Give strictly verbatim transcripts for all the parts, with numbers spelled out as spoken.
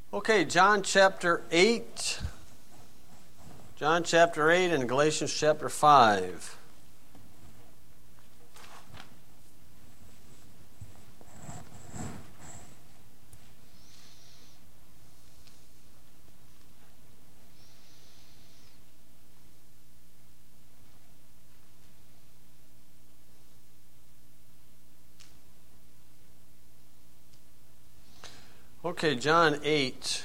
Okay, John chapter eight. John chapter eight and Galatians chapter five. Okay, John eight.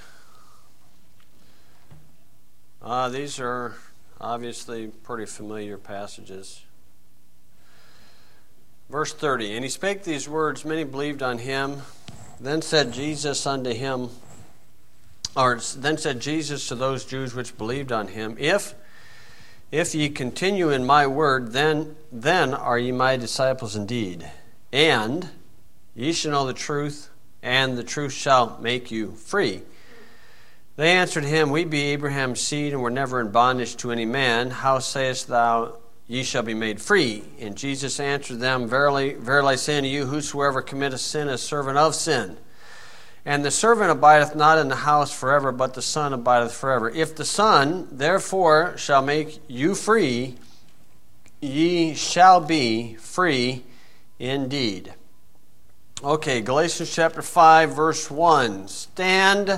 Uh, these are obviously pretty familiar passages. Verse thirty, and he spake these words, many believed on him. Then said Jesus unto him, or then said Jesus to those Jews which believed on him, If if ye continue in my word, then then are ye my disciples indeed, and ye shall know the truth, and the truth shall make you free. They answered him, We be Abraham's seed, and were never in bondage to any man. How sayest thou, ye shall be made free? And Jesus answered them, Verily, verily I say unto you, whosoever committeth sin is servant of sin. And the servant abideth not in the house forever, but the Son abideth forever. If the Son, therefore, shall make you free, ye shall be free indeed. Okay, Galatians chapter five, verse one. Stand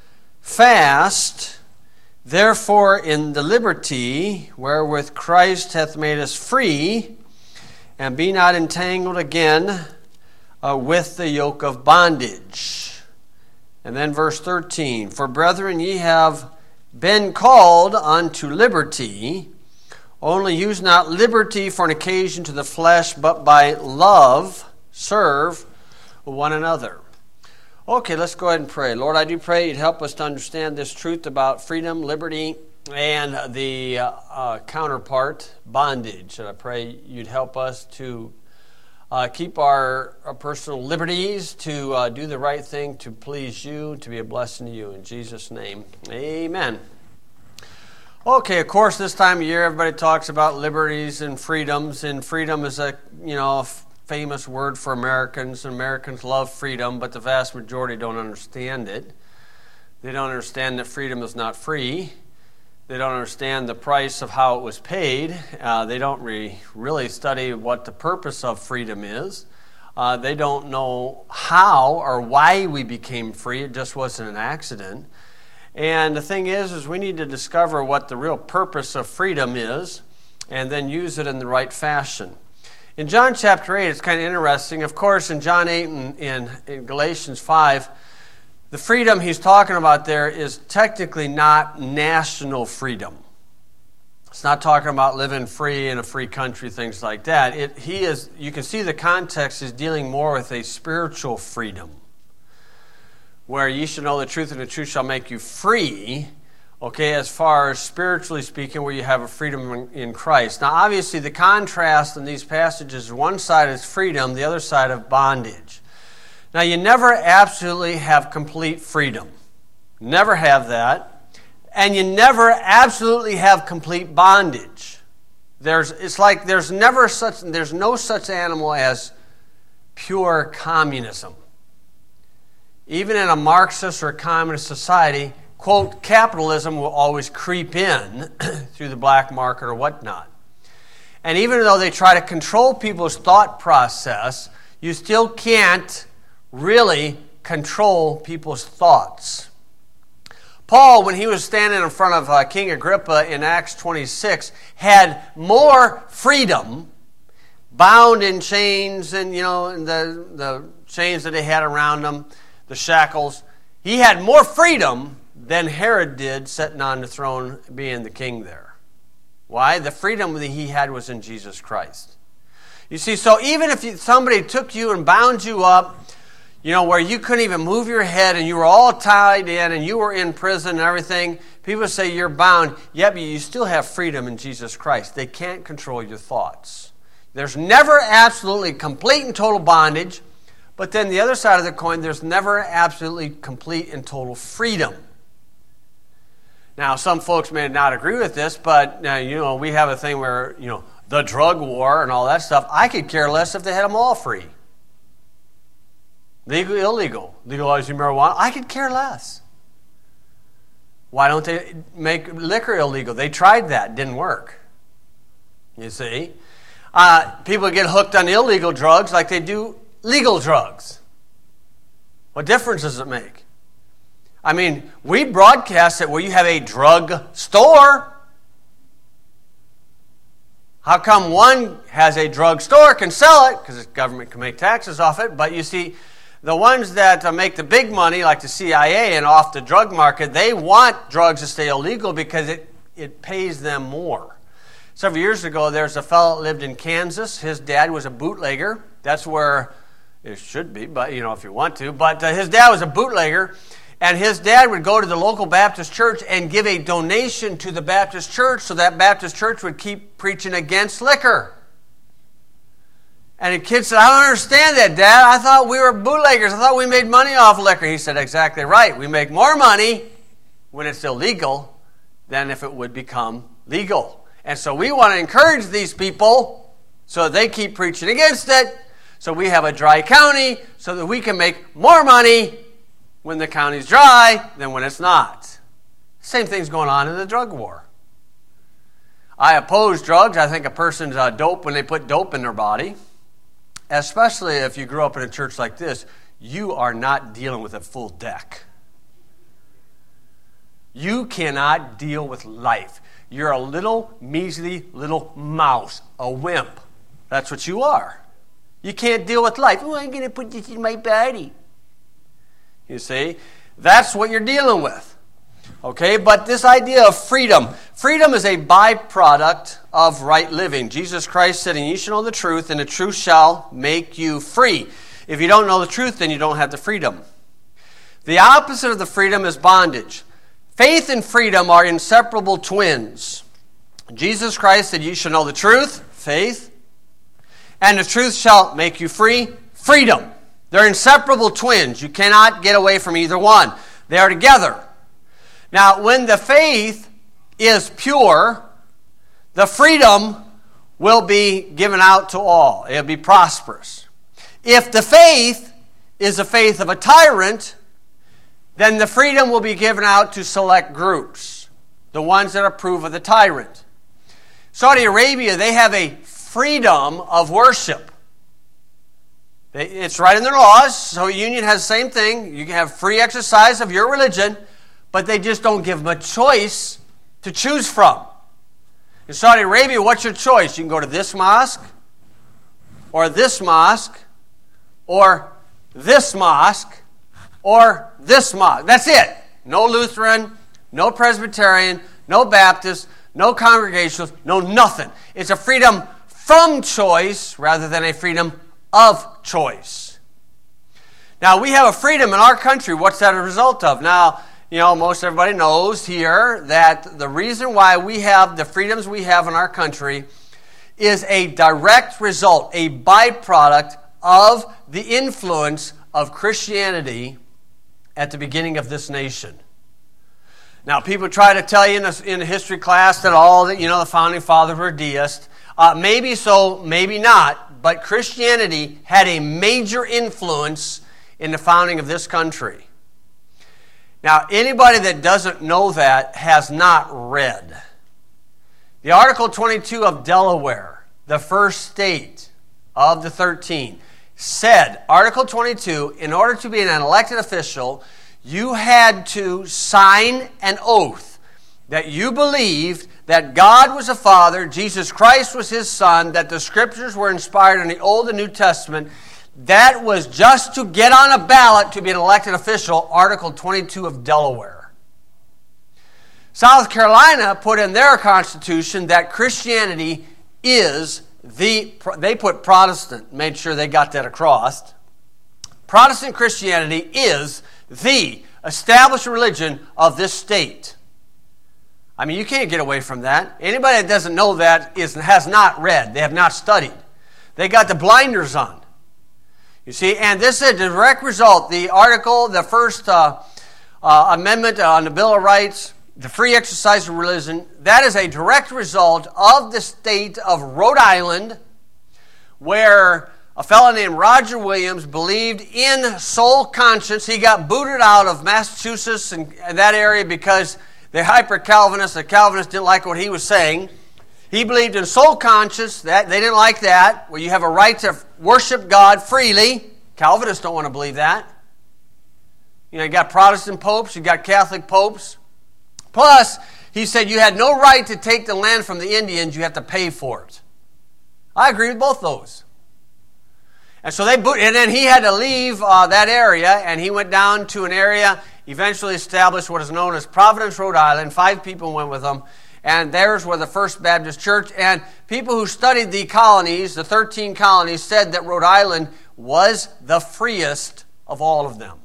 fast, therefore, in the liberty wherewith Christ hath made us free, and be not entangled again uh, with the yoke of bondage. And then verse thirteen. For brethren, ye have been called unto liberty, only use not liberty for an occasion to the flesh, but by love serve one another. Okay, let's go ahead and pray. Lord, I do pray you'd help us to understand this truth about freedom, liberty, and the uh, uh, counterpart, bondage. And I pray you'd help us to uh, keep our, our personal liberties, to uh, do the right thing, to please you, to be a blessing to you. In Jesus' name, amen. Okay, of course, this time of year, everybody talks about liberties and freedoms, and freedom is a, you know, famous word for Americans, and Americans love freedom, but the vast majority don't understand it. They don't understand that freedom is not free. They don't understand the price of how it was paid. Uh, they don't re- really study what the purpose of freedom is. Uh, they don't know how or why we became free. It just wasn't an accident. And the thing is, is we need to discover what the real purpose of freedom is and then use it in the right fashion. In John chapter eight, it's kind of interesting. Of course, in John eight and in, in Galatians five, the freedom he's talking about there is technically not national freedom. It's not talking about living free in a free country, things like that. It, he is. You can see the context is dealing more with a spiritual freedom, where ye shall know the truth, and the truth shall make you free. Okay, as far as spiritually speaking, where you have a freedom in Christ. Now, obviously, the contrast in these passages, one side is freedom, the other side of bondage. Now, you never absolutely have complete freedom. Never have that. And you never absolutely have complete bondage. There's, it's like there's never such, there's no such animal as pure communism. Even in a Marxist or communist society, quote, capitalism will always creep in through the black market or whatnot. And even though they try to control people's thought process, you still can't really control people's thoughts. Paul, when he was standing in front of uh, King Agrippa in Acts twenty-six, had more freedom, bound in chains and, you know, the, the chains that they had around him, the shackles. He had more freedom than Herod did, sitting on the throne, being the king there. Why? The freedom that he had was in Jesus Christ. You see, so even if you, somebody took you and bound you up, you know, where you couldn't even move your head and you were all tied in and you were in prison and everything, people say you're bound. Yet you still have freedom in Jesus Christ. They can't control your thoughts. There's never absolutely complete and total bondage, but then the other side of the coin, there's never absolutely complete and total freedom. Now, some folks may not agree with this, but, uh, you know, we have a thing where, you know, the drug war and all that stuff, I could care less if they had them all free. Legal, illegal, legalizing marijuana, I could care less. Why don't they make liquor illegal? They tried that. Didn't work. You see? Uh, people get hooked on illegal drugs like they do legal drugs. What difference does it make? I mean, we broadcast it where you have a drug store. How come one has a drug store, can sell it, because the government can make taxes off it, but you see, the ones that uh, make the big money, like the C I A and off the drug market, they want drugs to stay illegal because it, it pays them more. Several years ago, there's a fellow that lived in Kansas. His dad was a bootlegger. That's where it should be, but you know, if you want to. But uh, his dad was a bootlegger, and his dad would go to the local Baptist church and give a donation to the Baptist church so that Baptist church would keep preaching against liquor. And the kid said, I don't understand that, Dad. I thought we were bootleggers. I thought we made money off liquor. He said, exactly right. We make more money when it's illegal than if it would become legal. And so we want to encourage these people so that they keep preaching against it, so we have a dry county so that we can make more money when the county's dry than when it's not. Same thing's going on in the drug war. I oppose drugs. I think a person's uh, dope when they put dope in their body. Especially if you grew up in a church like this, you are not dealing with a full deck. You cannot deal with life. You're a little measly little mouse, a wimp. That's what you are. You can't deal with life. Oh, I'm going to put this in my body. You see, that's what you're dealing with. Okay, but this idea of freedom. Freedom is a byproduct of right living. Jesus Christ said, and ye shall know the truth, and the truth shall make you free. If you don't know the truth, then you don't have the freedom. The opposite of the freedom is bondage. Faith and freedom are inseparable twins. Jesus Christ said, ye shall know the truth, faith, and the truth shall make you free, freedom. They're inseparable twins. You cannot get away from either one. They are together. Now, when the faith is pure, the freedom will be given out to all. It'll be prosperous. If the faith is the faith of a tyrant, then the freedom will be given out to select groups, the ones that approve of the tyrant. Saudi Arabia, they have a freedom of worship. They, it's right in their laws. So union has the same thing. You can have free exercise of your religion, but they just don't give them a choice to choose from. In Saudi Arabia, what's your choice? You can go to this mosque, or this mosque, or this mosque, or this mosque. That's it. No Lutheran, no Presbyterian, no Baptist, no Congregational, no nothing. It's a freedom from choice rather than a freedom of choice. Now, we have a freedom in our country. What's that a result of? Now, you know, most everybody knows here that the reason why we have the freedoms we have in our country is a direct result, a byproduct of the influence of Christianity at the beginning of this nation. Now, people try to tell you in a, in a history class that all the, you know, the founding fathers were deists. Uh, maybe so, maybe not, but Christianity had a major influence in the founding of this country. Now, anybody that doesn't know that has not read. The Article twenty-two of Delaware, the first state of the thirteen, said, Article twenty-two, in order to be an elected official, you had to sign an oath that you believed that God was a Father, Jesus Christ was His Son, that the Scriptures were inspired in the Old and New Testament. That was just to get on a ballot to be an elected official, Article twenty-two of Delaware. South Carolina put in their constitution that Christianity is the, they put Protestant, made sure they got that across. Protestant Christianity is the established religion of this state. I mean, you can't get away from that. Anybody that doesn't know that is, has not read. They have not studied. They got the blinders on. You see, and this is a direct result. The article, the first uh, uh, amendment on the Bill of Rights, the free exercise of religion, that is a direct result of the state of Rhode Island, where a fellow named Roger Williams believed in soul conscience. He got booted out of Massachusetts and, and that area because the hyper-Calvinists, the Calvinists didn't like what he was saying. He believed in soul conscious. That they didn't like that, where you have a right to worship God freely. Calvinists don't want to believe that. You know, you got Protestant popes, you got Catholic popes. Plus, he said you had no right to take the land from the Indians, you have to pay for it. I agree with both those. And so they, and then he had to leave uh, that area, and he went down to an area, eventually established what is known as Providence, Rhode Island. Five people went with him, and there's where the First Baptist Church, and people who studied the colonies, the thirteen colonies, said that Rhode Island was the freest of all of them.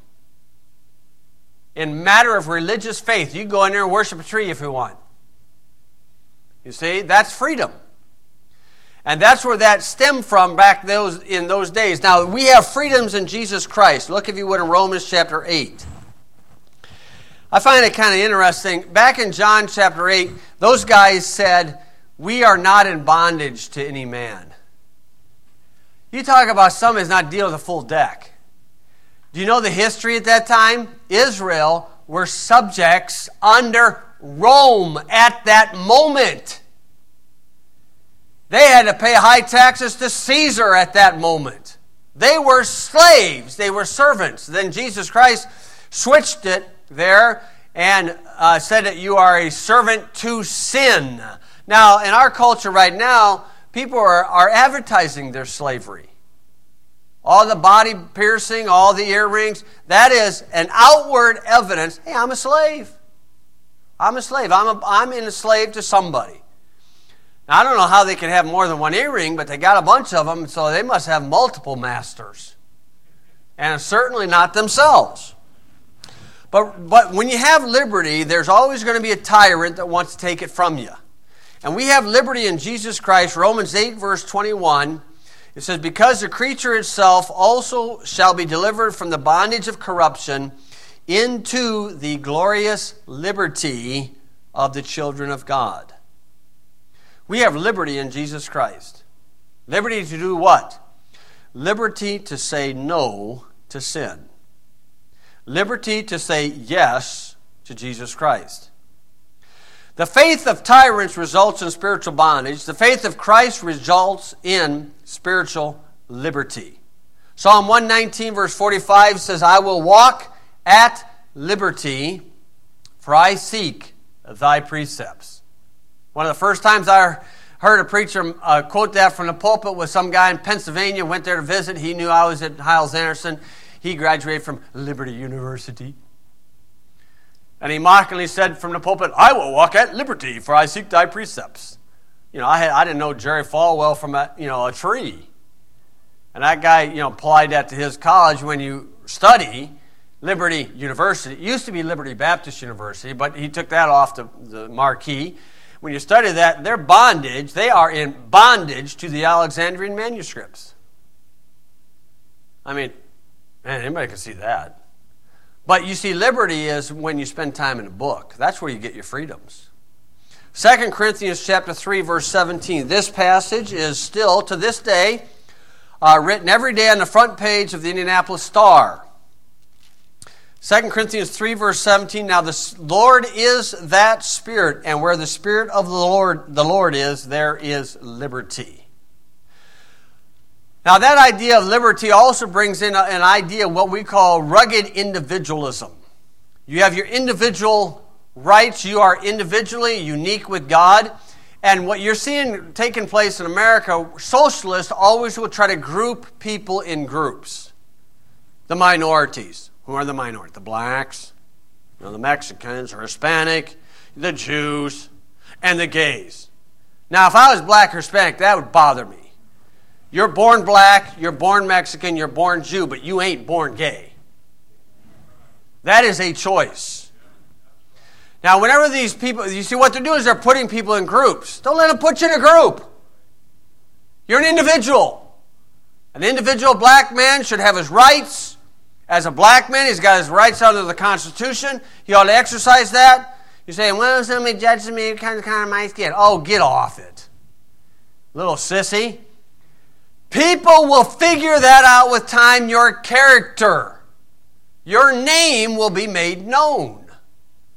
In matter of religious faith, you go in there and worship a tree if you want. You see, that's freedom. And that's where that stemmed from back those in those days. Now, we have freedoms in Jesus Christ. Look, if you would, in Romans chapter eight. I find it kind of interesting. Back in John chapter eight, those guys said, we are not in bondage to any man. You talk about somebody's not dealing with a full deck. Do you know the history at that time? Israel were subjects under Rome at that moment. They had to pay high taxes to Caesar at that moment. They were slaves. They were servants. Then Jesus Christ switched it there and uh, said that you are a servant to sin. Now, in our culture right now, people are, are advertising their slavery. All the body piercing, all the earrings, that is an outward evidence. Hey, I'm a slave. I'm a slave. I'm, a, I'm enslaved to somebody. Now, I don't know how they can have more than one earring, but they got a bunch of them, so they must have multiple masters. And certainly not themselves. But, but when you have liberty, there's always going to be a tyrant that wants to take it from you. And we have liberty in Jesus Christ. Romans eight, verse twenty-one. It says, because the creature itself also shall be delivered from the bondage of corruption into the glorious liberty of the children of God. We have liberty in Jesus Christ. Liberty to do what? Liberty to say no to sin. Liberty to say yes to Jesus Christ. The faith of tyrants results in spiritual bondage. The faith of Christ results in spiritual liberty. Psalm one nineteen, verse forty-five says, I will walk at liberty, for I seek thy precepts. One of the first times I heard a preacher uh, quote that from the pulpit was some guy in Pennsylvania, went there to visit. He knew I was at Hyles-Anderson. He graduated from Liberty University. And he mockingly said from the pulpit, I will walk at liberty, for I seek thy precepts. You know, I had I didn't know Jerry Falwell from a, you know, a tree. And that guy, you know, applied that to his college. When you study Liberty University, it used to be Liberty Baptist University, but he took that off the, the marquee. When you study that, their bondage, they are in bondage to the Alexandrian manuscripts. I mean, man, anybody can see that. But you see, liberty is when you spend time in a book. That's where you get your freedoms. Second Corinthians chapter three, verse seventeen. This passage is still, to this day, uh, written every day on the front page of the Indianapolis Star. Second Corinthians three, verse seventeen. Now the Lord is that Spirit, and where the Spirit of the Lord, the Lord is, there is liberty. Now that idea of liberty also brings in a, an idea of what we call rugged individualism. You have your individual rights. You are individually unique with God. And what you're seeing taking place in America, socialists always will try to group people in groups. The minorities. Who are the minority? The blacks, you know, the Mexicans or Hispanic, the Jews, and the gays. Now if I was black or Hispanic, that would bother me. You're born black, you're born Mexican, you're born Jew, but you ain't born gay. That is a choice. Now, whenever these people, you see what they're doing is they're putting people in groups. Don't let them put you in a group. You're an individual. An individual black man should have his rights. As a black man, he's got his rights under the Constitution. He ought to exercise that. You're saying, well, somebody judges me kind of, kind of my skin. Oh, get off it. Little sissy. People will figure that out with time, your character. Your name will be made known.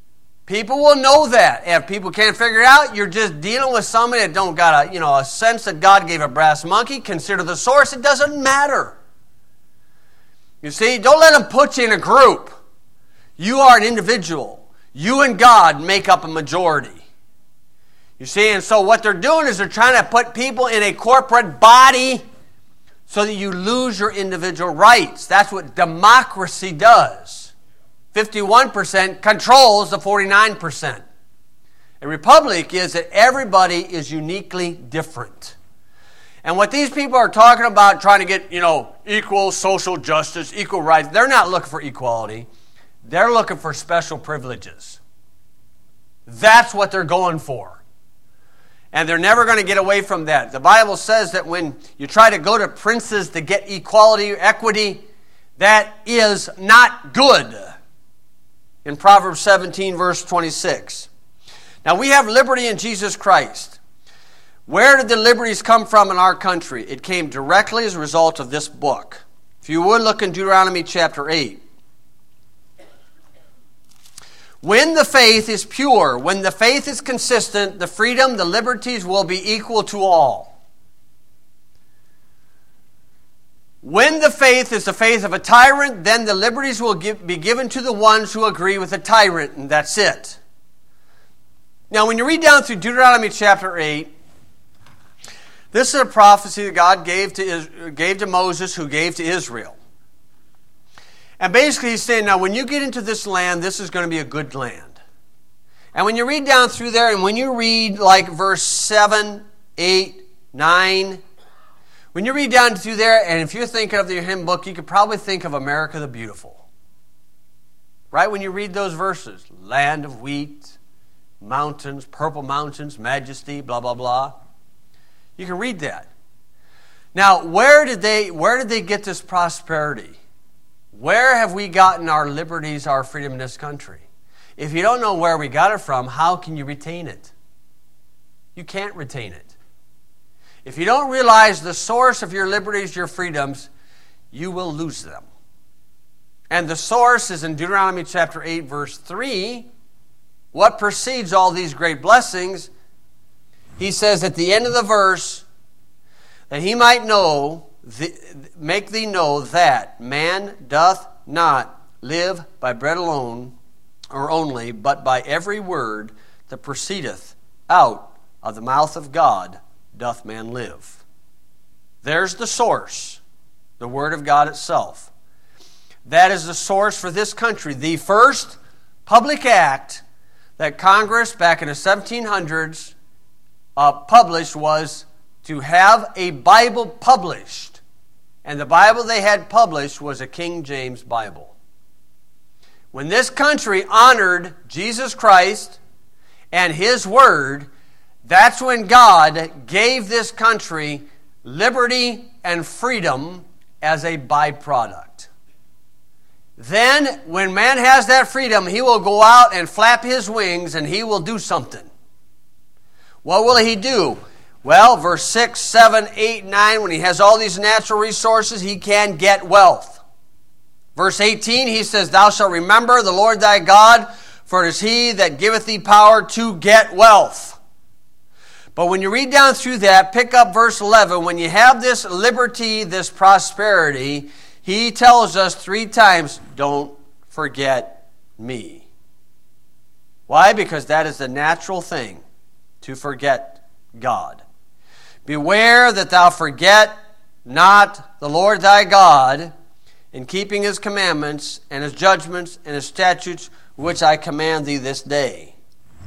People will know that. If people can't figure it out, you're just dealing with somebody that don't got a, you know, a sense that God gave a brass monkey. Consider the source. It doesn't matter. You see, don't let them put you in a group. You are an individual. You and God make up a majority. You see, and so what they're doing is they're trying to put people in a corporate body so that you lose your individual rights. That's what democracy does. fifty-one percent controls the forty-nine percent. A republic is that everybody is uniquely different. And what these people are talking about, trying to get, you know, equal social justice, equal rights, they're not looking for equality. They're looking for special privileges. That's what they're going for. And they're never going to get away from that. The Bible says that when you try to go to princes to get equality or equity, that is not good. In Proverbs seventeen, verse twenty-six. Now, we have liberty in Jesus Christ. Where did the liberties come from in our country? It came directly as a result of this book. If you would, look in Deuteronomy chapter eight. When the faith is pure, when the faith is consistent, the freedom, the liberties will be equal to all. When the faith is the faith of a tyrant, then the liberties will give, be given to the ones who agree with the tyrant, and that's it. Now, when you read down through Deuteronomy chapter eight, this is a prophecy that God gave to, gave to Moses, who gave to Israel. And basically he's saying, now when you get into this land, this is going to be a good land. And when you read down through there, and when you read like verse seven, eight, nine, when you read down through there, and if you're thinking of your hymn book, you could probably think of America the Beautiful. Right? When you read those verses, land of wheat, mountains, purple mountains, majesty, blah, blah, blah. You can read that. Now, where did they, where did they get this prosperity? Where have we gotten our liberties, our freedom in this country? If you don't know where we got it from, how can you retain it? You can't retain it. If you don't realize the source of your liberties, your freedoms, you will lose them. And the source is in Deuteronomy chapter eight, verse three. What precedes all these great blessings? He says at the end of the verse, that he might know, make thee know that man doth not live by bread alone, or only, but by every word that proceedeth out of the mouth of God doth man live. There's the source, the Word of God itself. That is the source for this country. The first public act that Congress back in the seventeen hundreds uh, published was to have a Bible published. And the Bible they had published was a King James Bible. When this country honored Jesus Christ and His Word, that's when God gave this country liberty and freedom as a byproduct. Then, when man has that freedom, he will go out and flap his wings and he will do something. What will he do? Well, verse six, seven, eight, nine, when he has all these natural resources, he can get wealth. Verse eighteen, he says, thou shalt remember the Lord thy God, for it is He that giveth thee power to get wealth. But when you read down through that, pick up verse eleven. When you have this liberty, this prosperity, he tells us three times, don't forget me. Why? Because that is the natural thing, to forget God. Beware that thou forget not the Lord thy God in keeping His commandments and His judgments and His statutes, which I command thee this day.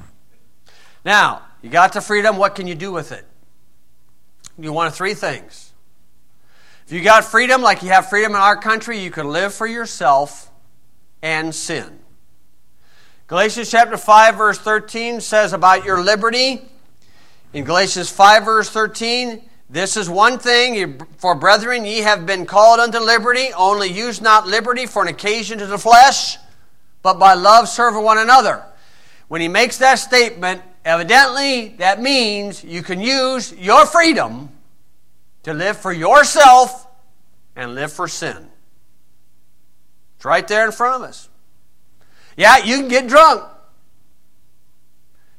Now, you got the freedom, what can you do with it? You want three things. If you got freedom like you have freedom in our country, you can live for yourself and sin. Galatians chapter five, verse thirteen says about your liberty. In Galatians five, verse thirteen, this is one thing, for brethren, ye have been called unto liberty, only use not liberty for an occasion to the flesh, but by love serve one another. When he makes that statement, evidently that means you can use your freedom to live for yourself and live for sin. It's right there in front of us. Yeah, you can get drunk.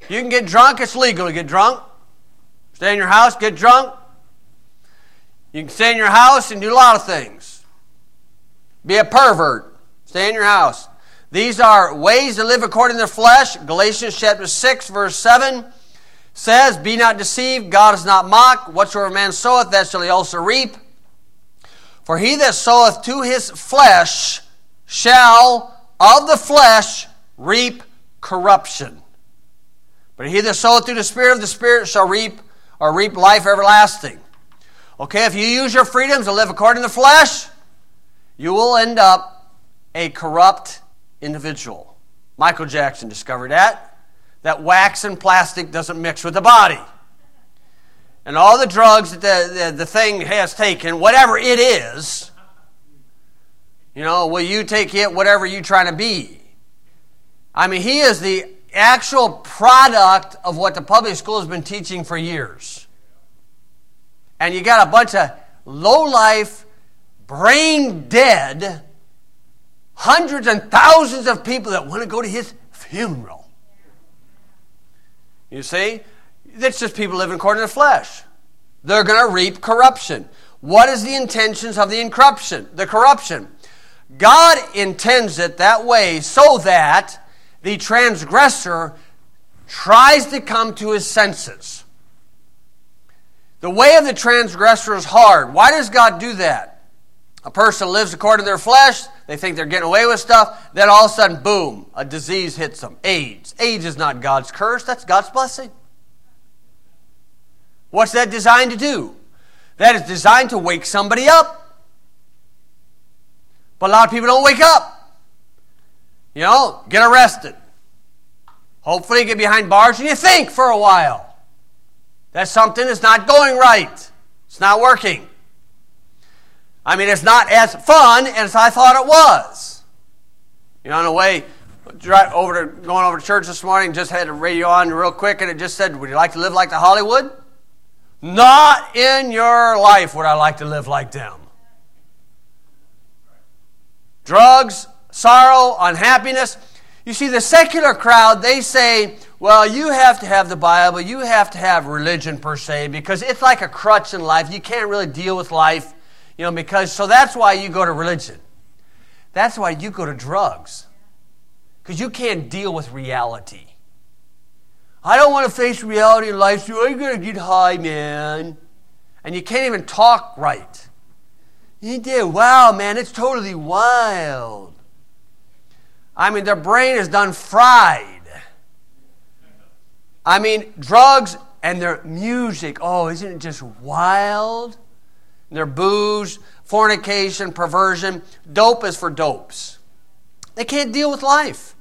You can get drunk. It's legal to get drunk. Stay in your house, get drunk. You can stay in your house and do a lot of things. Be a pervert. Stay in your house. These are ways to live according to the flesh. Galatians chapter six, verse seven says, be not deceived, God is not mocked. Whatsoever man soweth, that shall he also reap. For he that soweth to his flesh shall of the flesh reap corruption. But he that soweth to the Spirit of the Spirit shall reap or reap life everlasting. Okay, if you use your freedoms to live according to the flesh, you will end up a corrupt individual. Michael Jackson discovered that. That wax and plastic doesn't mix with the body. And all the drugs that the, the, the thing has taken, whatever it is, you know, will you take it, whatever you're trying to be? I mean, he is the actual product of what the public school has been teaching for years. And you got a bunch of low-life, brain-dead, hundreds and thousands of people that want to go to his funeral. You see? That's just people living according to the flesh. They're going to reap corruption. What is the intentions of the corruption? The corruption. God intends it that way so that the transgressor tries to come to his senses. The way of the transgressor is hard. Why does God do that? A person lives according to their flesh. They think they're getting away with stuff. Then all of a sudden, boom, a disease hits them. AIDS. AIDS is not God's curse. That's God's blessing. What's that designed to do? That is designed to wake somebody up. But a lot of people don't wake up. You know, get arrested. Hopefully get behind bars and you think for a while that something is not going right. It's not working. I mean, it's not as fun as I thought it was. You know, on the way over to, going over to church this morning, just had the radio on real quick, and it just said, would you like to live like the Hollywood? Not in your life would I like to live like them. Drugs, sorrow, unhappiness. You see, the secular crowd, they say, well, you have to have the Bible, you have to have religion per se, because it's like a crutch in life. You can't really deal with life, you know, because, so that's why you go to religion. That's why you go to drugs. Because you can't deal with reality. I don't want to face reality in life, so I'm going to get high, man. And you can't even talk right. You did, wow, man, it's totally wild. I mean, their brain is done fried. I mean, drugs and their music, oh, isn't it just wild? And their booze, fornication, perversion. Dope is for dopes. They can't deal with life.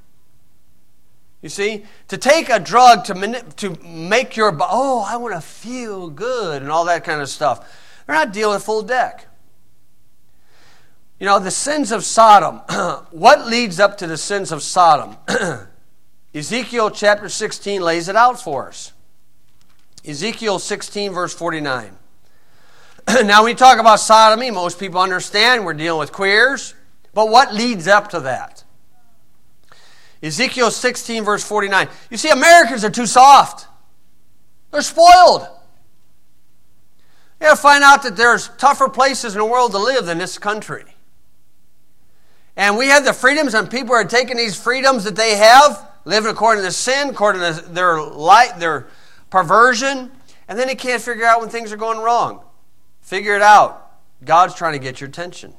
You see, to take a drug to manip- to make your, oh, I want to feel good and all that kind of stuff. They're not dealing with full deck. You know, the sins of Sodom. What leads up to the sins of Sodom? Ezekiel chapter sixteen lays it out for us. Ezekiel sixteen, verse forty-nine. Now, when you talk about sodomy, most people understand we're dealing with queers. But what leads up to that? Ezekiel sixteen, verse forty-nine. You see, Americans are too soft. They're spoiled. You got to find out that there's tougher places in the world to live than this country. And we have the freedoms, and people are taking these freedoms that they have, living according to sin, according to their light, their perversion, and then they can't figure out when things are going wrong. Figure it out. God's trying to get your attention.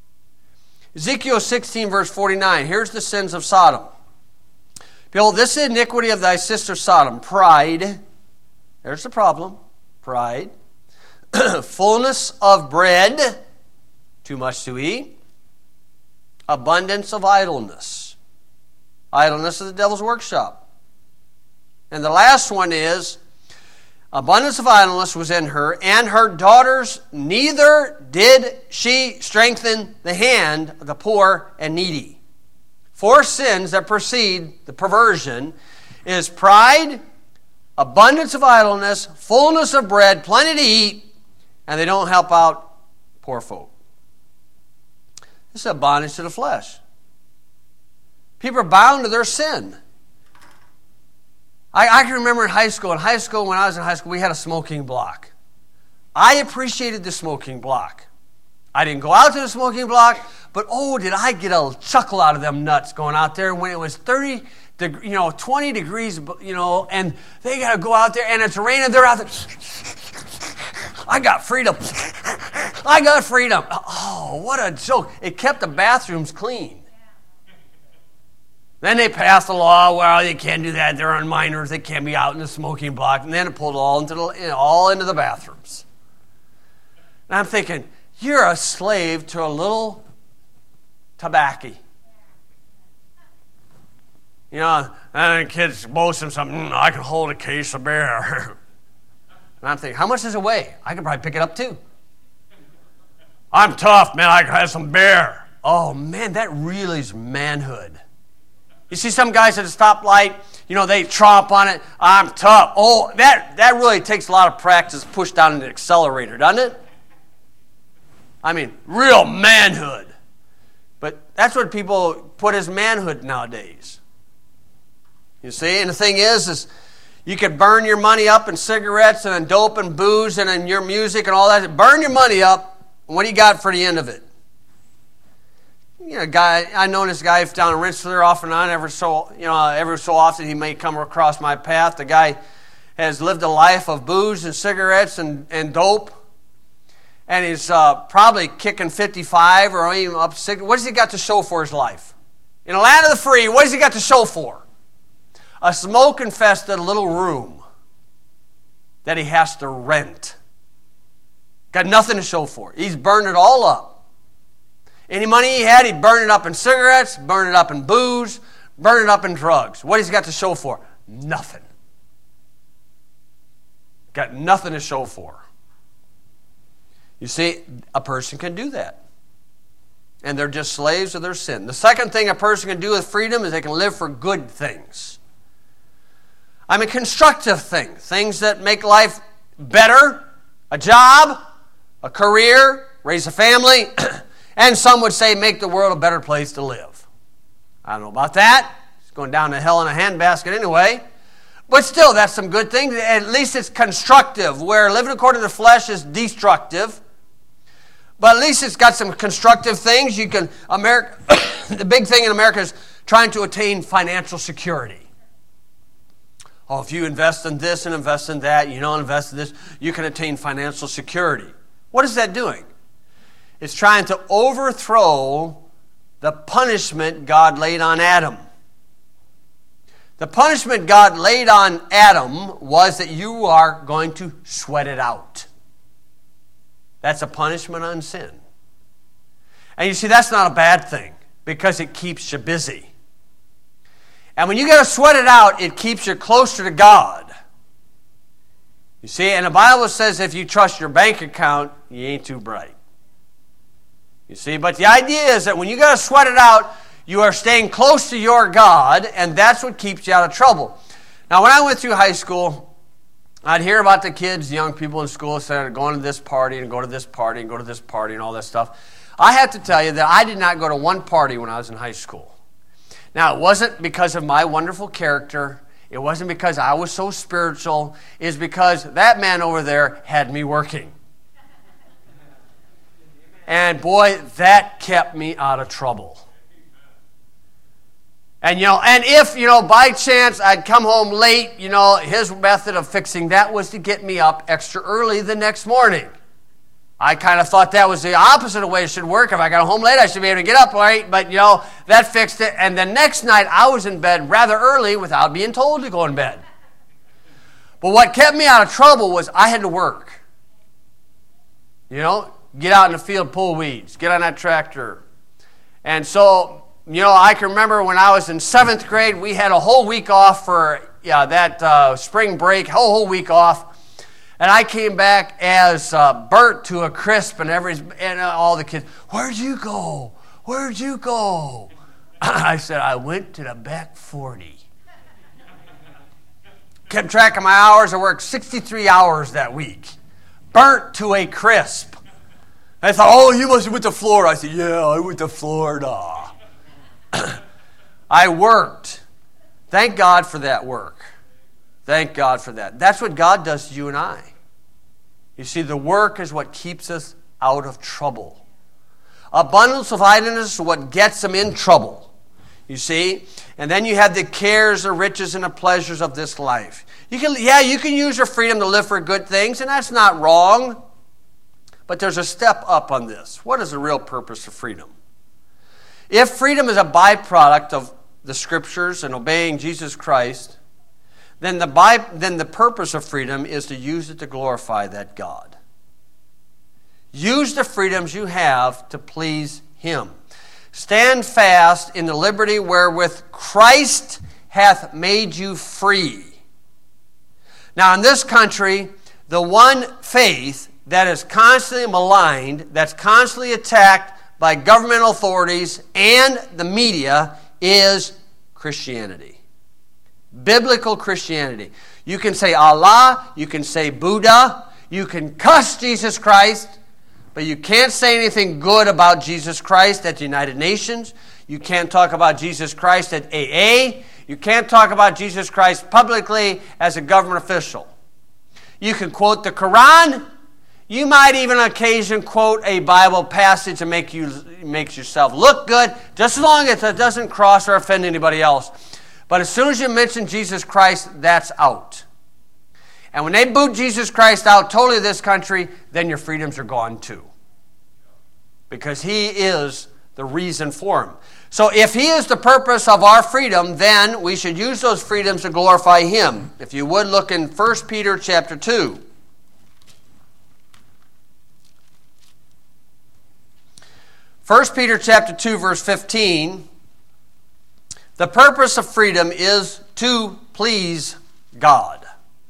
Ezekiel sixteen, verse forty-nine. Here's the sins of Sodom. Behold, this is iniquity of thy sister Sodom. Pride. There's the problem. Pride. Fullness of bread. Too much to eat. Abundance of idleness. Idleness is the devil's workshop. And the last one is, abundance of idleness was in her, and her daughters, neither did she strengthen the hand of the poor and needy. Four sins that precede the perversion is pride, abundance of idleness, fullness of bread, plenty to eat, and they don't help out poor folk. This is a bondage to the flesh. People are bound to their sin. I, I can remember in high school, in high school, when I was in high school, we had a smoking block. I appreciated the smoking block. I didn't go out to the smoking block, but oh, did I get a chuckle out of them nuts going out there when it was thirty, you know, twenty degrees, you know, and they got to go out there and it's raining. They're out there. I got freedom. I got freedom. Oh, what a joke. It kept the bathrooms clean. Then they passed a law, well, they can't do that. They're on minors. They can't be out in the smoking block. And then it pulled all into the, you know, all into the bathrooms. And I'm thinking, you're a slave to a little tobacco. You know, and the kids boasting something, mm, I can hold a case of beer. And I'm thinking, how much does it weigh? I could probably pick it up too. I'm tough, man. I can have some beer. Oh, man, that really is manhood. You see some guys at a stoplight, you know, they tromp on it. I'm tough. Oh, that, that really takes a lot of practice to push down an accelerator, doesn't it? I mean, real manhood. But that's what people put as manhood nowadays. You see, and the thing is, is you could burn your money up in cigarettes and in dope and booze and in your music and all that. Burn your money up, and what do you got for the end of it? You know, guy, I know this guy down in Rensselaer off and on. Ever so, you know, every so often he may come across my path. The guy has lived a life of booze and cigarettes and, and dope. And he's uh, probably kicking fifty-five or even up to sixty. What has he got to show for his life? In the land of the free, what has he got to show for? A smoke-infested little room that he has to rent. Got nothing to show for. He's burned it all up. Any money he had, he'd burn it up in cigarettes, burn it up in booze, burn it up in drugs. What has he got to show for? Nothing. Got nothing to show for. You see, a person can do that. And they're just slaves of their sin. The second thing a person can do with freedom is they can live for good things. I mean, constructive things. Things that make life better. A job, a career, raise a family, and some would say make the world a better place to live. I don't know about that. It's going down to hell in a handbasket anyway. But still, that's some good things. At least it's constructive, where living according to the flesh is destructive. But at least it's got some constructive things. You can, America, the big thing in America is trying to attain financial security. Oh, if you invest in this and invest in that, you don't invest in this, you can attain financial security. What is that doing? It's trying to overthrow the punishment God laid on Adam. The punishment God laid on Adam was that you are going to sweat it out. That's a punishment on sin. And you see, that's not a bad thing because it keeps you busy. And when you got to sweat it out, it keeps you closer to God. You see, and the Bible says if you trust your bank account, you ain't too bright. You see, but the idea is that when you got to sweat it out, you are staying close to your God, and that's what keeps you out of trouble. Now, when I went through high school, I'd hear about the kids, young people in school, saying going to this party and go to this party and go to this party and all that stuff. I have to tell you that I did not go to one party when I was in high school. Now, it wasn't because of my wonderful character. It wasn't because I was so spiritual. It's because that man over there had me working. And boy, that kept me out of trouble. And, you know, and if, you know, by chance I'd come home late, you know, his method of fixing that was to get me up extra early the next morning. I kind of thought that was the opposite of the way it should work. If I got home late, I should be able to get up late. But, you know, that fixed it. And the next night, I was in bed rather early without being told to go in bed. But what kept me out of trouble was I had to work. You know, get out in the field, pull weeds, get on that tractor. And so, you know, I can remember when I was in seventh grade, we had a whole week off for yeah, that uh, spring break, whole, whole week off. And I came back as uh, burnt to a crisp, and every and uh, all the kids, where'd you go? Where'd you go? I said, I went to the back forty. Kept track of my hours. I worked sixty-three hours that week. Burnt to a crisp. I thought, oh, you must have went to Florida. I said, yeah, I went to Florida. I worked. Thank God for that work. Thank God for that. That's what God does to you and I. You see, the work is what keeps us out of trouble. Abundance of idleness is what gets them in trouble. You see? And then you have the cares, the riches, and the pleasures of this life. You can, yeah, you can use your freedom to live for good things, and that's not wrong. But there's a step up on this. What is the real purpose of freedom? If freedom is a byproduct of the Scriptures and obeying Jesus Christ, then the, by, then the purpose of freedom is to use it to glorify that God. Use the freedoms you have to please Him. Stand fast in the liberty wherewith Christ hath made you free. Now, in this country, the one faith that is constantly maligned, that's constantly attacked by governmental authorities and the media, is Christianity. Biblical Christianity. You can say Allah, you can say Buddha, you can cuss Jesus Christ, but you can't say anything good about Jesus Christ at the United Nations. You can't talk about Jesus Christ at A A. You can't talk about Jesus Christ publicly as a government official. You can quote the Quran. You might even on occasion quote a Bible passage to make you makes yourself look good, just as long as it doesn't cross or offend anybody else. But as soon as you mention Jesus Christ, that's out. And when they boot Jesus Christ out totally of this country, then your freedoms are gone too. Because He is the reason for them. So if He is the purpose of our freedom, then we should use those freedoms to glorify Him. If you would, look in First Peter chapter two. First Peter chapter two, verse fifteen. The purpose of freedom is to please God.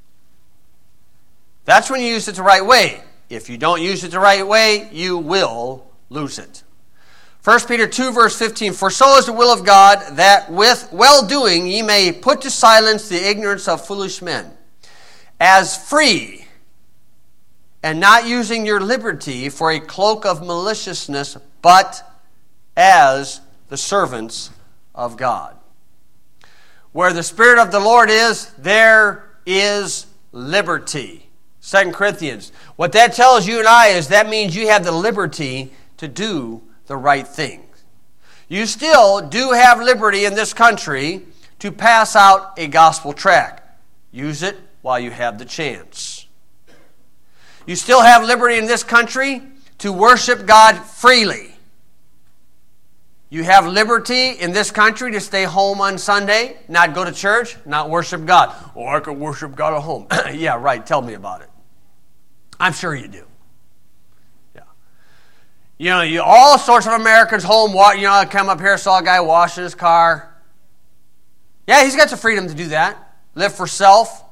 That's when you use it the right way. If you don't use it the right way, you will lose it. First Peter two, verse fifteen. For so is the will of God, that with well-doing ye may put to silence the ignorance of foolish men, as free, and not using your liberty for a cloak of maliciousness, but as the servants of God. Where the Spirit of the Lord is, there is liberty. Second Corinthians. What that tells you and I is that means you have the liberty to do the right thing. You still do have liberty in this country to pass out a gospel tract. Use it while you have the chance. You still have liberty in this country to worship God freely. You have liberty in this country to stay home on Sunday, not go to church, not worship God. Oh, I could worship God at home. Yeah, right. Tell me about it. I'm sure you do. Yeah. You know, you all sorts of Americans home, you know, I come up here, saw a guy washing his car. Yeah, he's got the freedom to do that. Live for self.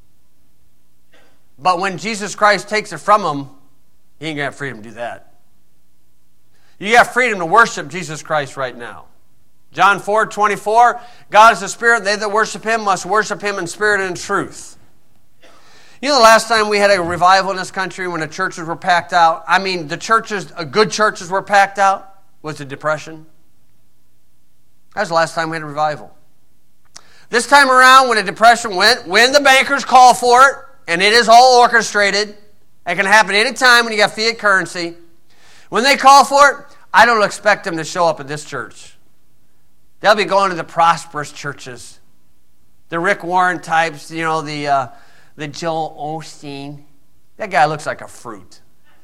But when Jesus Christ takes it from him, he ain't going to have freedom to do that. You have freedom to worship Jesus Christ right now. John four twenty-four, God is a spirit, they that worship Him must worship Him in spirit and in truth. You know the last time we had a revival in this country when the churches were packed out? I mean, the churches, good churches were packed out, was the Depression. That was the last time we had a revival. This time around, when the Depression went, when the bankers call for it, and it is all orchestrated, it can happen any time when you got fiat currency. When they call for it, I don't expect them to show up at this church. They'll be going to the prosperous churches. The Rick Warren types, you know, the uh, the Joel Osteen. That guy looks like a fruit.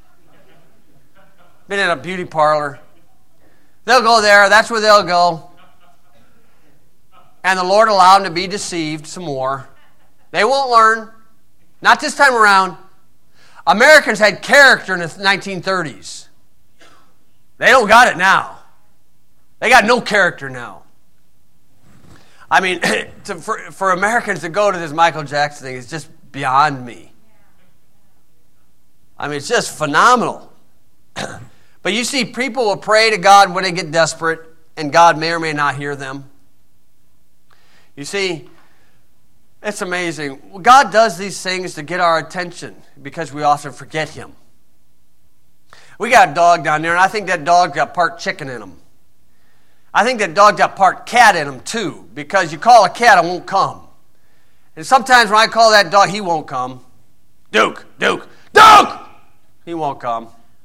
Been in a beauty parlor. They'll go there. That's where they'll go. And the Lord allowed them to be deceived some more. They won't learn. Not this time around. Americans had character in the nineteen thirties. They don't got it now. They got no character now. I mean, to, for, for Americans to go to this Michael Jackson thing is just beyond me. I mean, it's just phenomenal. But you see, people will pray to God when they get desperate, and God may or may not hear them. You see, it's amazing. God does these things to get our attention because we often forget Him. We got a dog down there, and I think that dog got part chicken in him. I think that dog got part cat in him, too, because you call a cat, it won't come. And sometimes when I call that dog, he won't come. Duke, Duke, Duke! He won't come.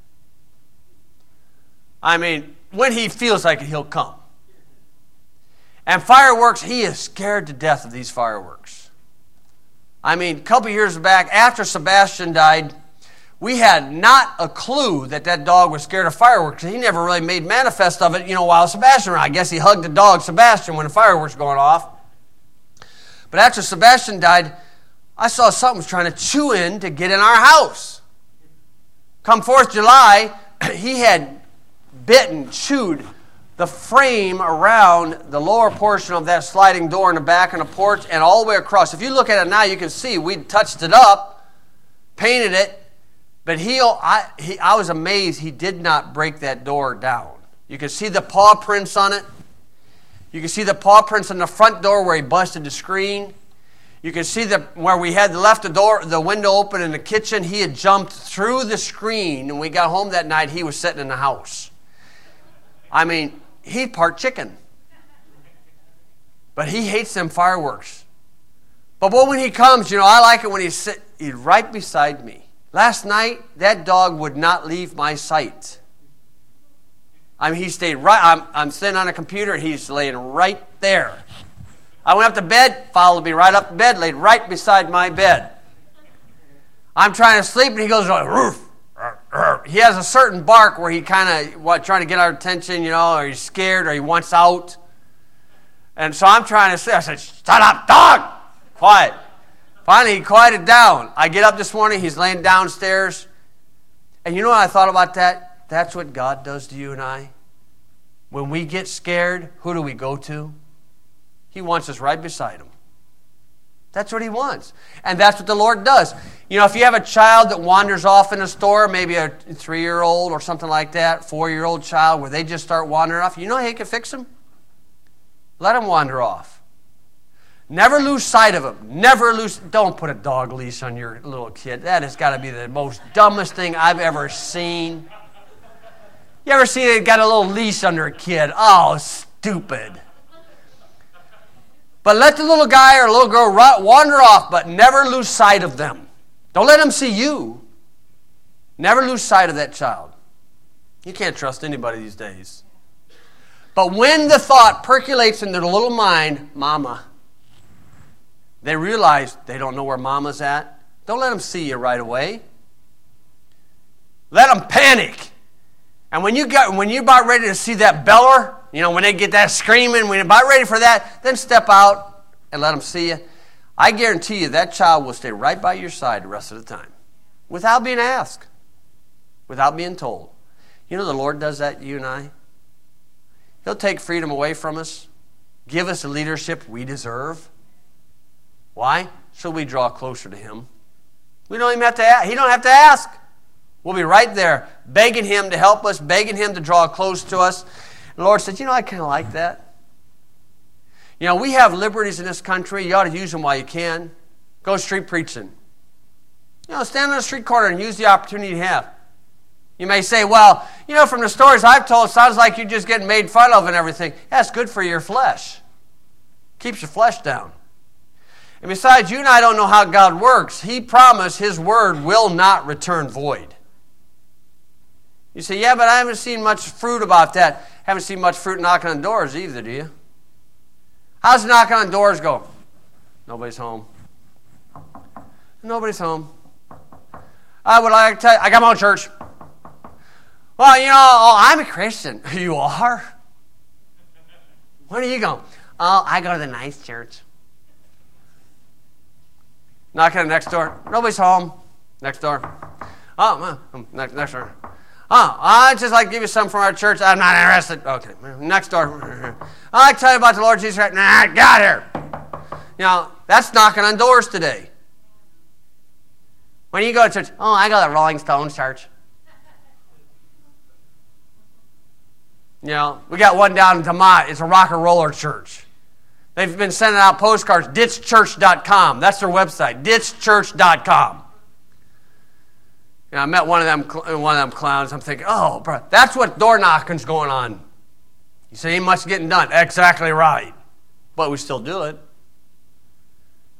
I mean, when he feels like it, he'll come. And fireworks, he is scared to death of these fireworks. I mean, a couple years back, after Sebastian died, we had not a clue that that dog was scared of fireworks. He never really made manifest of it, you know, while Sebastian was around. I guess he hugged the dog, Sebastian, when the fireworks were going off. But after Sebastian died, I saw something was trying to chew in to get in our house. Come fourth of July, he had bitten, chewed the frame around the lower portion of that sliding door in the back of the porch and all the way across. If you look at it now, you can see we touched it up, painted it, but he, I, he, I was amazed he did not break that door down. You can see the paw prints on it. You can see the paw prints on the front door where he busted the screen. You can see the, where we had left the door, the window open in the kitchen. He had jumped through the screen, and when we got home that night, he was sitting in the house. I mean, he'd part chicken. But he hates them fireworks. But boy, when he comes, you know, I like it when he's, sit, he's right beside me. Last night, that dog would not leave my sight. I mean, he stayed right, I'm, I'm sitting on a computer, and he's laying right there. I went up to bed, followed me right up to bed, laid right beside my bed. I'm trying to sleep, and he goes, roof. He has a certain bark where he kind of what trying to get our attention, you know, or he's scared, or he wants out. And so I'm trying to sleep. I said, shut up, dog! Quiet. Finally, he quieted down. I get up this morning, he's laying downstairs. And you know what I thought about that? That's what God does to you and I. When we get scared, who do we go to? He wants us right beside him. That's what he wants. And that's what the Lord does. You know, if you have a child that wanders off in a store, maybe a three-year-old or something like that, four-year-old child, where they just start wandering off, you know how you can fix them? Let them wander off. Never lose sight of them. Never lose. Don't put a dog leash on your little kid. That has got to be the most dumbest thing I've ever seen. You ever see they got a little leash under a kid? Oh, stupid. But let the little guy or little girl wander off, but never lose sight of them. Don't let them see you. Never lose sight of that child. You can't trust anybody these days. But when the thought percolates in their little mind, mama, they realize they don't know where mama's at. Don't let them see you right away. Let them panic. And when you got, when you're about ready to see that beller, you know, when they get that screaming, when you're about ready for that, then step out and let them see you. I guarantee you that child will stay right by your side the rest of the time. Without being asked. Without being told. You know the Lord does that to you and I? He'll take freedom away from us. Give us the leadership we deserve. Why? So we draw closer to him. We don't even have to ask. He don't have to ask. We'll be right there, begging him to help us, begging him to draw close to us. And the Lord said, you know, I kind of like that. You know, we have liberties in this country. You ought to use them while you can. Go street preaching. You know, stand on a street corner and use the opportunity you have. You may say, well, you know, from the stories I've told, it sounds like you're just getting made fun of and everything. That's good for your flesh. Keeps your flesh down. And besides, you and I don't know how God works. He promised his word will not return void. You say, yeah, but I haven't seen much fruit about that. Haven't seen much fruit knocking on doors either, do you? How's knocking on doors go? Nobody's home. Nobody's home. I would like to tell you, I got my own church. Well, you know, oh, I'm a Christian. You are? Where do you go? Oh, I go to the nice church. Knocking on the next door. Nobody's home. Next door. Oh, next, next door. Oh, I'd just like to give you some from our church. I'm not interested. Okay, next door. I'd like to tell you about the Lord Jesus Christ. Nah, get out here. You know, that's knocking on doors today. When you go to church, oh, I go to the Rolling Stones church. You know, we got one down in Demont. It's a rock and roller church. They've been sending out postcards, ditch church dot com. That's their website, ditch church dot com. You know, I met one of them one of them clowns. I'm thinking, oh, bro, that's what door knocking's going on. You say, ain't much getting done. Exactly right. But we still do it.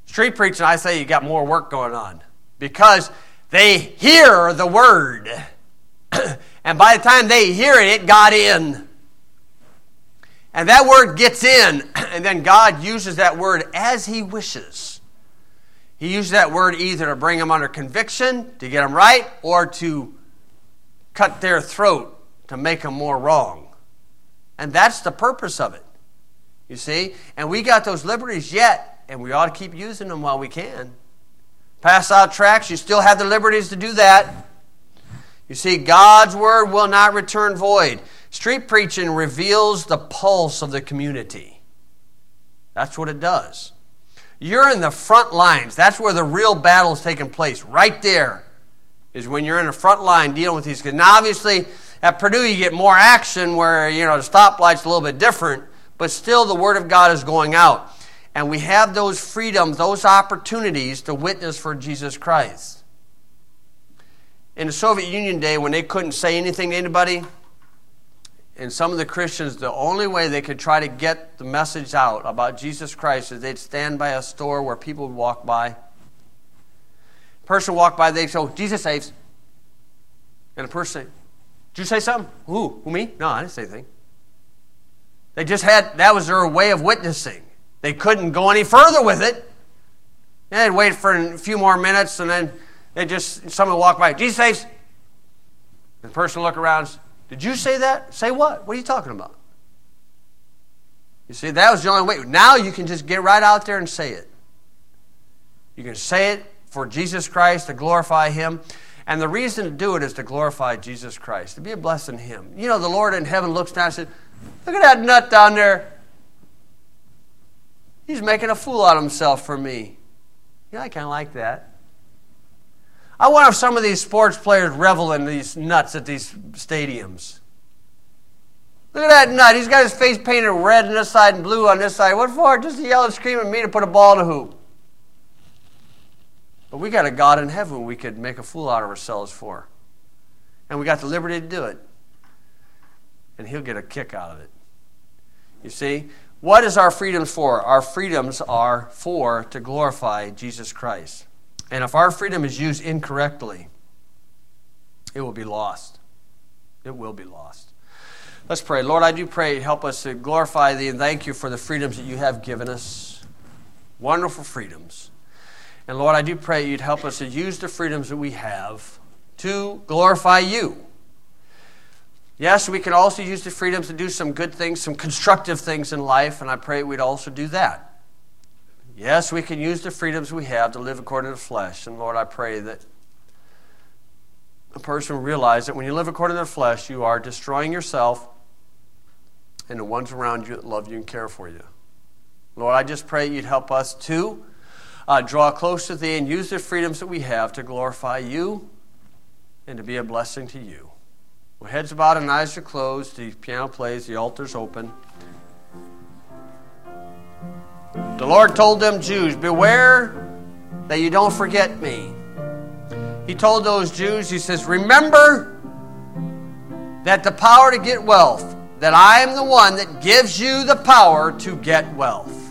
Street preaching, I say you got more work going on because they hear the word. And by the time they hear it, it got in. And that word gets in, and then God uses that word as He wishes. He uses that word either to bring them under conviction, to get them right, or to cut their throat, to make them more wrong. And that's the purpose of it. You see? And we got those liberties yet. And we ought to keep using them while we can. Pass out tracts, you still have the liberties to do that. You see, God's word will not return void. Street preaching reveals the pulse of the community. That's what it does. You're in the front lines. That's where the real battle is taking place. Right there is when you're in the front line dealing with these kids. Now, obviously, at Purdue, you get more action where, you know, the stoplight's a little bit different, but still the word of God is going out. And we have those freedoms, those opportunities to witness for Jesus Christ. In the Soviet Union day, when they couldn't say anything to anybody, and some of the Christians, the only way they could try to get the message out about Jesus Christ is they'd stand by a store where people would walk by. A person would walk by, they'd say, "Oh, Jesus saves." And the person would say, "Did you say something?" "Who? Who, me?" "No, I didn't say anything." They just had, that was their way of witnessing. They couldn't go any further with it. They'd wait for a few more minutes, and then they just, someone would walk by. "Jesus saves." And the person would look around. "Did you say that?" "Say what? What are you talking about?" You see, that was the only way. Now you can just get right out there and say it. You can say it for Jesus Christ, to glorify Him. And the reason to do it is to glorify Jesus Christ, to be a blessing to Him. You know, the Lord in heaven looks down and says, "Look at that nut down there. He's making a fool out of himself for me." Yeah, I kind of like that. I wonder if some of these sports players revel in these nuts at these stadiums. Look at that nut. He's got his face painted red on this side and blue on this side. What for? Just to yell and scream at me to put a ball in a hoop. But we got a God in heaven we could make a fool out of ourselves for. And we got the liberty to do it. And He'll get a kick out of it. You see? What is our freedoms for? Our freedoms are for to glorify Jesus Christ. And if our freedom is used incorrectly, it will be lost. It will be lost. Let's pray. Lord, I do pray, help us to glorify Thee and thank You for the freedoms that You have given us. Wonderful freedoms. And Lord, I do pray You'd help us to use the freedoms that we have to glorify You. Yes, we can also use the freedoms to do some good things, some constructive things in life, and I pray we'd also do that. Yes, we can use the freedoms we have to live according to the flesh, and Lord, I pray that a person will realize that when you live according to the flesh, you are destroying yourself and the ones around you that love you and care for you. Lord, I just pray You'd help us to uh, draw close to Thee and use the freedoms that we have to glorify You and to be a blessing to You. With heads bowed and eyes are closed, the piano plays, the altar's open. The Lord told them Jews, "Beware that you don't forget me." He told those Jews, He says, "Remember that the power to get wealth, that I am the one that gives you the power to get wealth."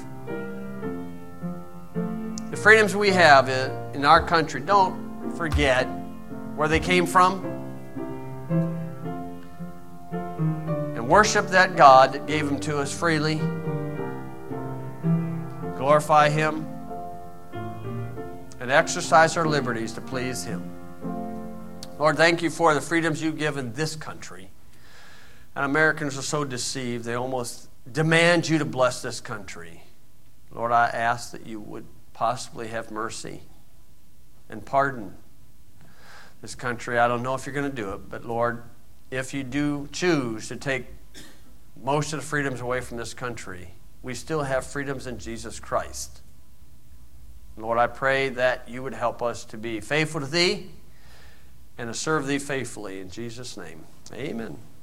The freedoms we have in our country, don't forget where they came from. Worship that God that gave them to us freely. Glorify Him. And exercise our liberties to please Him. Lord, thank You for the freedoms You've given this country. And Americans are so deceived, they almost demand You to bless this country. Lord, I ask that You would possibly have mercy and pardon this country. I don't know if You're going to do it, but Lord, if You do choose to take most of the freedoms away from this country, we still have freedoms in Jesus Christ. Lord, I pray that You would help us to be faithful to Thee and to serve Thee faithfully. In Jesus' name, amen.